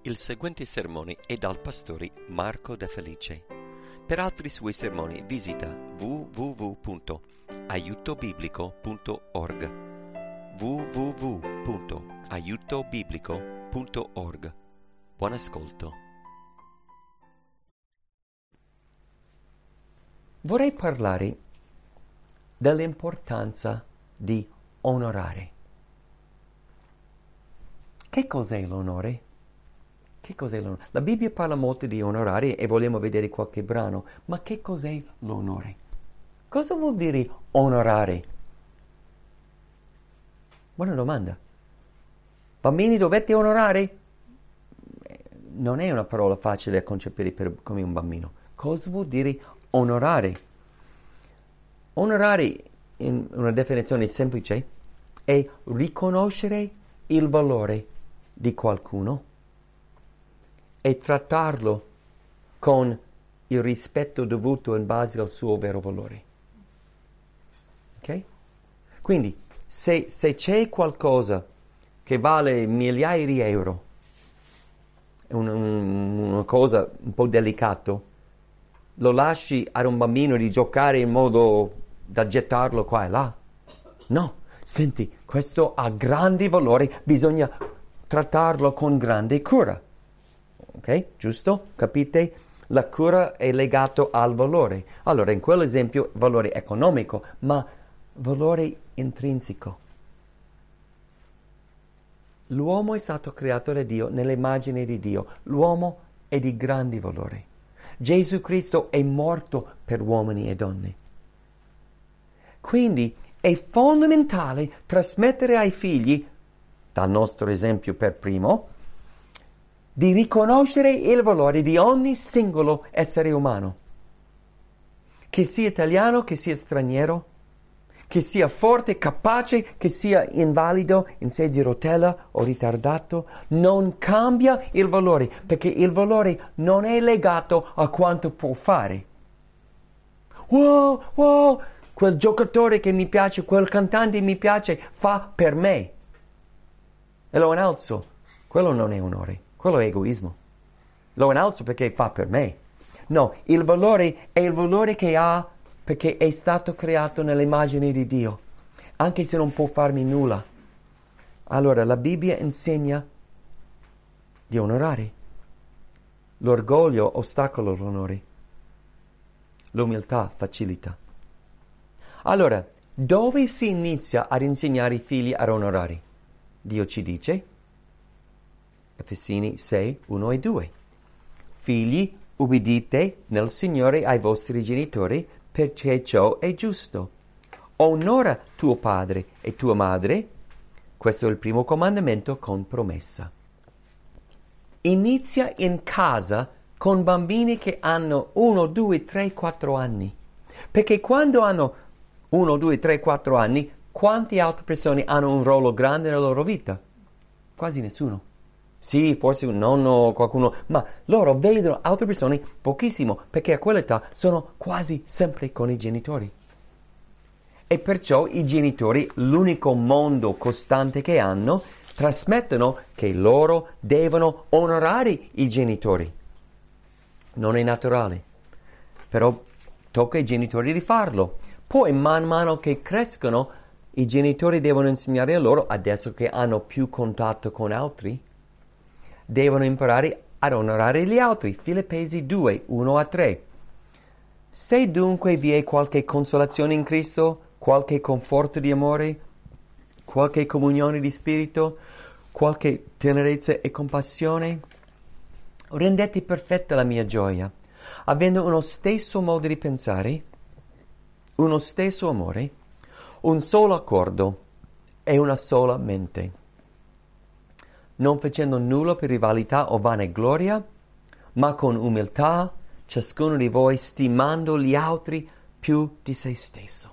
Il seguente sermone è dal pastore Marco De Felice. Per altri suoi sermoni visita www.aiutobiblico.org www.aiutobiblico.org. Buon ascolto. Vorrei parlare dell'importanza di onorare. Che cos'è l'onore? Che cos'è l'onore? La Bibbia parla molto di onorare e vogliamo vedere qualche brano, ma che cos'è l'onore? Cosa vuol dire onorare? Buona domanda. Bambini, dovete onorare? Non è una parola facile da concepire come un bambino. Cosa vuol dire onorare? Onorare, in una definizione semplice, è riconoscere il valore di qualcuno e trattarlo con il rispetto dovuto in base al suo vero valore. Ok? Quindi, se c'è qualcosa che vale migliaia di euro, una cosa un po' delicata, lo lasci ad un bambino di giocare in modo da gettarlo qua e là? No, senti, questo ha grande valore, bisogna trattarlo con grande cura. Ok? Giusto? Capite? La cura è legata al valore. Allora, in quell'esempio, valore economico, ma valore intrinseco. L'uomo è stato creato da Dio nell'immagine di Dio. L'uomo è di grande valore. Gesù Cristo è morto per uomini e donne. Quindi è fondamentale trasmettere ai figli, dal nostro esempio per primo, di riconoscere il valore di ogni singolo essere umano. Che sia italiano, che sia straniero, che sia forte, capace, che sia invalido, in sedia a rotella o ritardato, non cambia il valore, perché il valore non è legato a quanto può fare. Wow, quel giocatore che mi piace, quel cantante mi piace, fa per me. E lo innalzo. Quello non è onore, quello è egoismo. Lo innalzo perché fa per me. No, il valore è il valore che ha perché è stato creato nell'immagine di Dio, anche se non può farmi nulla. Allora la Bibbia insegna di onorare. L'orgoglio ostacola l'onore. L'umiltà facilita. Allora, dove si inizia ad insegnare i figli ad onorare? Dio ci dice, Efesini 6, 1 e 2. Figli, ubbidite nel Signore ai vostri genitori, perché ciò è giusto. Onora tuo padre e tua madre. Questo è il primo comandamento con promessa. Inizia in casa con bambini che hanno 1, 2, 3, 4 anni. Perché quando hanno 1, 2, 3, 4 anni, quante altre persone hanno un ruolo grande nella loro vita? Quasi nessuno. Sì, forse un nonno, qualcuno, ma loro vedono altre persone pochissimo, perché a quell'età sono quasi sempre con i genitori. E perciò i genitori, l'unico mondo costante che hanno, trasmettono che loro devono onorare i genitori. Non è naturale, però tocca ai genitori di farlo. Poi, man mano che crescono, i genitori devono insegnare a loro, adesso che hanno più contatto con altri, devono imparare ad onorare gli altri. Filippesi 2, 1 a 3. Se dunque vi è qualche consolazione in Cristo, qualche conforto di amore, qualche comunione di spirito, qualche tenerezza e compassione, rendete perfetta la mia gioia, avendo uno stesso modo di pensare, uno stesso amore, un solo accordo e una sola mente. Non facendo nulla per rivalità o vanagloria, ma con umiltà, ciascuno di voi stimando gli altri più di se stesso.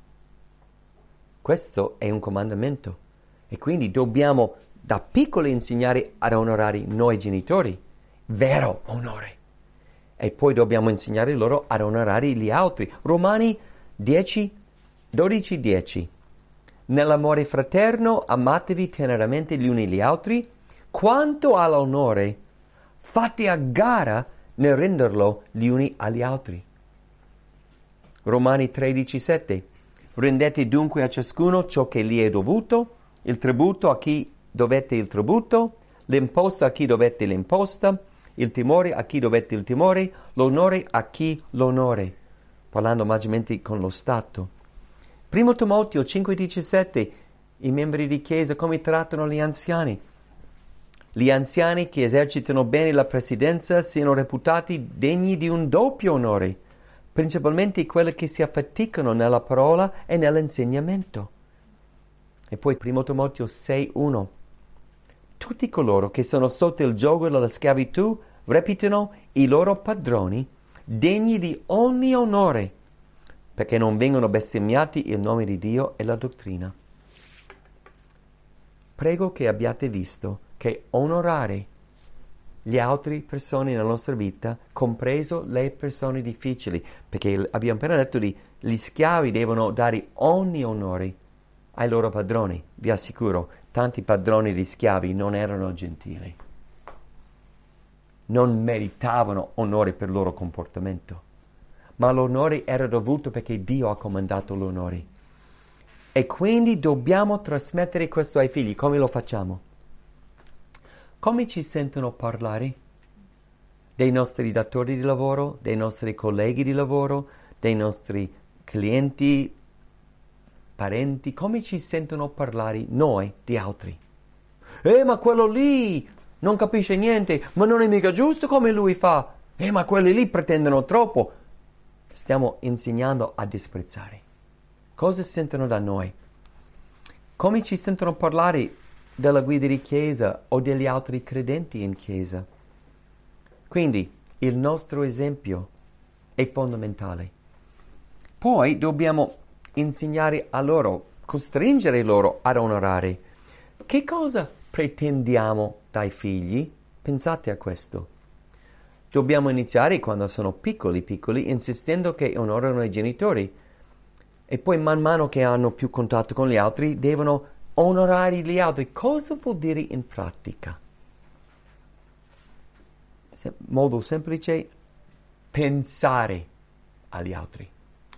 Questo è un comandamento e quindi dobbiamo da piccoli insegnare ad onorare noi genitori, vero onore. E poi dobbiamo insegnare loro ad onorare gli altri. Romani 10, 12, 10. Nell'amore fraterno amatevi teneramente gli uni gli altri. Quanto all'onore, fate a gara nel renderlo gli uni agli altri. Romani 13:7. Rendete dunque a ciascuno ciò che gli è dovuto, il tributo a chi dovete il tributo, l'imposta a chi dovete l'imposta, il timore a chi dovete il timore, l'onore a chi l'onore. Parlando maggiormente con lo Stato. 1 Timoteo 5:17. I membri di chiesa come trattano gli anziani. Gli anziani che esercitano bene la presidenza siano reputati degni di un doppio onore, principalmente quelli che si affaticano nella parola e nell'insegnamento. E poi 1 Timoteo 6:1. Tutti coloro che sono sotto il giogo della schiavitù reputino i loro padroni degni di ogni onore, perché non vengono bestemmiati il nome di Dio e la dottrina. Prego che abbiate visto che onorare le altre persone nella nostra vita, compreso le persone difficili, perché abbiamo appena detto gli schiavi devono dare ogni onore ai loro padroni. Vi assicuro, tanti padroni di schiavi non erano gentili, non meritavano onore per il loro comportamento, ma l'onore era dovuto perché Dio ha comandato l'onore. E quindi dobbiamo trasmettere questo ai figli. Come lo facciamo? Come ci sentono parlare dei nostri datori di lavoro, dei nostri colleghi di lavoro, dei nostri clienti, parenti? Come ci sentono parlare noi di altri? Ma quello lì non capisce niente, ma non è mica giusto come lui fa. Ma quelli lì pretendono troppo. Stiamo insegnando a disprezzare. Cosa sentono da noi? Come ci sentono parlare della guida di chiesa o degli altri credenti in chiesa? Quindi il nostro esempio è fondamentale. Poi dobbiamo insegnare a loro, costringere loro ad onorare. Che cosa pretendiamo dai figli? Pensate a questo. Dobbiamo iniziare quando sono piccoli, insistendo che onorano i genitori. E poi man mano che hanno più contatto con gli altri, devono onorare gli altri. Cosa vuol dire in pratica? Modo semplice, pensare agli altri.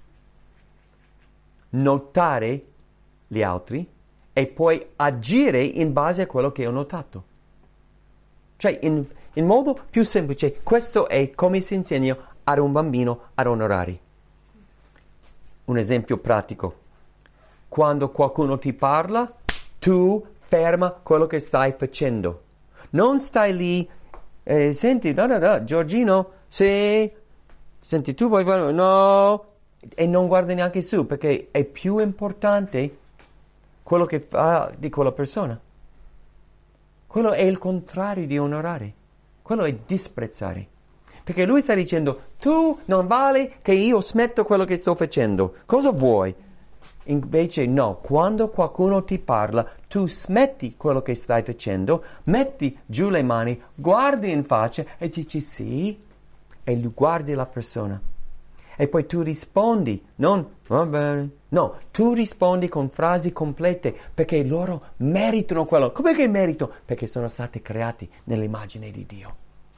Notare gli altri e poi agire in base a quello che ho notato. Cioè, in modo più semplice, questo è come si insegna ad un bambino ad onorare. Un esempio pratico. Quando qualcuno ti parla, tu ferma quello che stai facendo. Non stai lì, senti, no, Giorgino, sì, senti, tu vuoi fare, no, e non guardi neanche su, perché è più importante quello che fa di quella persona. Quello è il contrario di onorare, quello è disprezzare. Perché lui sta dicendo, tu non vale che io smetto quello che sto facendo. Cosa vuoi? Invece no, quando qualcuno ti parla, tu smetti quello che stai facendo, metti giù le mani, guardi in faccia e dici sì, e guardi la persona. E poi tu rispondi, non va bene. No, tu rispondi con frasi complete, perché loro meritano quello. Come che merito? Perché sono stati creati nell'immagine di Dio.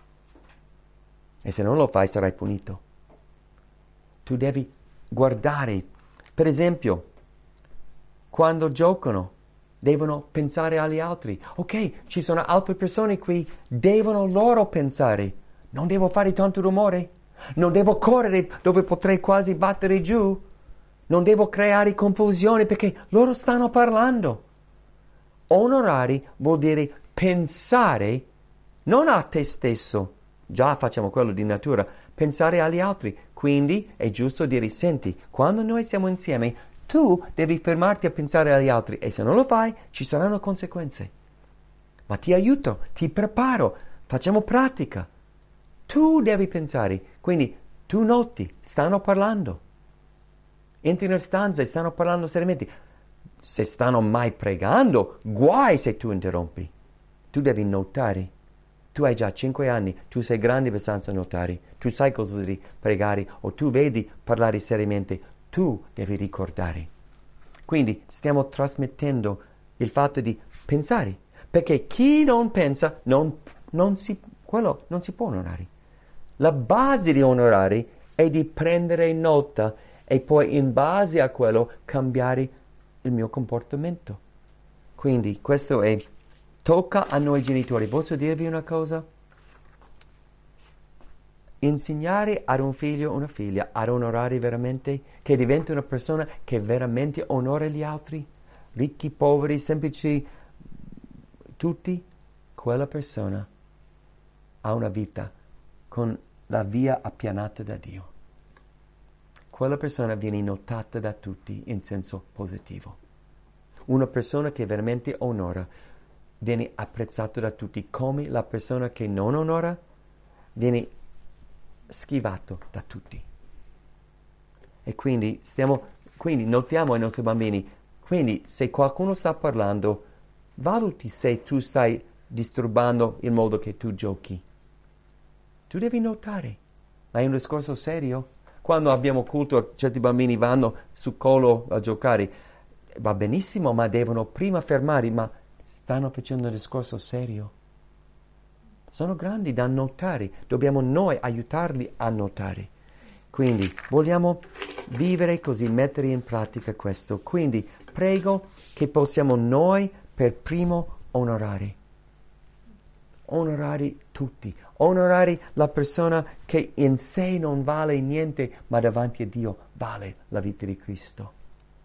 E se non lo fai sarai punito. Tu devi guardare. Per esempio, quando giocano, devono pensare agli altri. Ok, ci sono altre persone qui, devono loro pensare. Non devo fare tanto rumore. Non devo correre dove potrei quasi battere giù. Non devo creare confusione perché loro stanno parlando. Onorare vuol dire pensare non a te stesso. Già facciamo quello di natura, pensare agli altri. Quindi è giusto dire, senti, quando noi siamo insieme, tu devi fermarti a pensare agli altri e se non lo fai ci saranno conseguenze. Ma ti aiuto, ti preparo, facciamo pratica. Tu devi pensare, quindi tu noti, stanno parlando. Entri nella stanza e stanno parlando seriamente. Se stanno mai pregando, guai se tu interrompi. Tu devi notare. Tu hai già 5 anni, tu sei grande abbastanza a notare, tu sai cosa vuol dire pregare o tu vedi parlare seriamente, tu devi ricordare. Quindi stiamo trasmettendo il fatto di pensare, perché chi non pensa non si quello non si può onorare. La base di onorare è di prendere nota e poi in base a quello cambiare il mio comportamento. Quindi questo è, tocca a noi genitori. Posso dirvi una cosa? Insegnare ad un figlio o una figlia ad onorare veramente, che diventi una persona che veramente onora gli altri, ricchi, poveri, semplici, tutti, quella persona ha una vita con la via appianata da Dio. Quella persona viene notata da tutti in senso positivo. Una persona che veramente onora viene apprezzata da tutti, come la persona che non onora viene schivato da tutti. E quindi notiamo ai nostri bambini, quindi se qualcuno sta parlando, valuti se tu stai disturbando il modo che tu giochi. Tu devi notare, ma è un discorso serio. Quando abbiamo culto, certi bambini vanno sul collo a giocare, va benissimo, ma devono prima fermare, ma stanno facendo un discorso serio. Sono grandi da notare, dobbiamo noi aiutarli a notare. Quindi vogliamo vivere così, mettere in pratica questo. Quindi prego che possiamo noi per primo onorare tutti, onorare la persona che in sé non vale niente, ma davanti a Dio vale la vita di Cristo.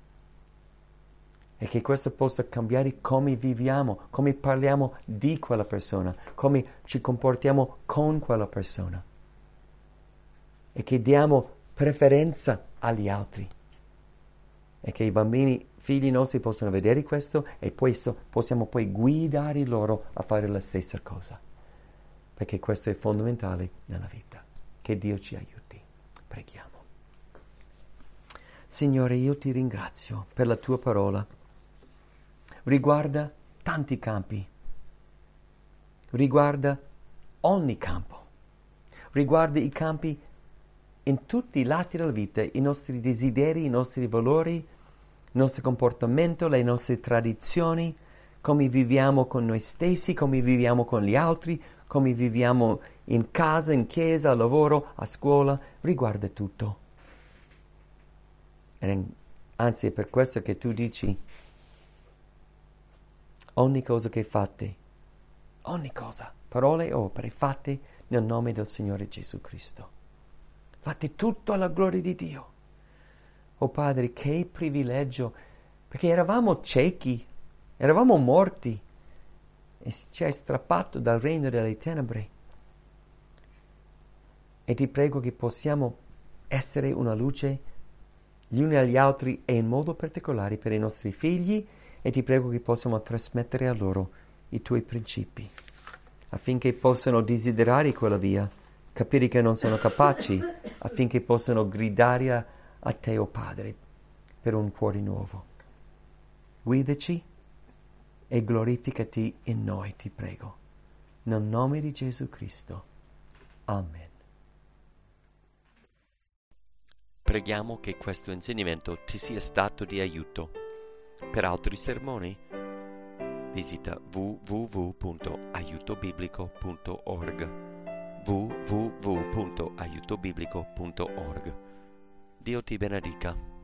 E che questo possa cambiare come viviamo, come parliamo di quella persona, come ci comportiamo con quella persona. E che diamo preferenza agli altri. E che i bambini, figli nostri, possano vedere questo e poi possiamo poi guidare loro a fare la stessa cosa. Perché questo è fondamentale nella vita. Che Dio ci aiuti. Preghiamo. Signore, io ti ringrazio per la tua parola. Riguarda tanti campi, riguarda ogni campo, riguarda i campi in tutti i lati della vita, i nostri desideri, i nostri valori, il nostro comportamento, le nostre tradizioni, come viviamo con noi stessi, come viviamo con gli altri, come viviamo in casa, in chiesa, al lavoro, a scuola, riguarda tutto. Anzi, è per questo che tu dici ogni cosa che fate, ogni cosa, parole e opere, fate nel nome del Signore Gesù Cristo. Fate tutto alla gloria di Dio. Oh Padre, che privilegio, perché eravamo ciechi, eravamo morti e ci hai strappato dal regno delle tenebre. E ti prego che possiamo essere una luce gli uni agli altri e in modo particolare per i nostri figli, e ti prego che possiamo trasmettere a loro i tuoi principi, affinché possano desiderare quella via, capire che non sono capaci, affinché possano gridare a te, oh Padre, per un cuore nuovo. Guidaci e glorificati in noi, ti prego. Nel nome di Gesù Cristo. Amen. Preghiamo che questo insegnamento ti sia stato di aiuto. Per altri sermoni, visita www.aiutobiblico.org www.aiutobiblico.org. Dio ti benedica.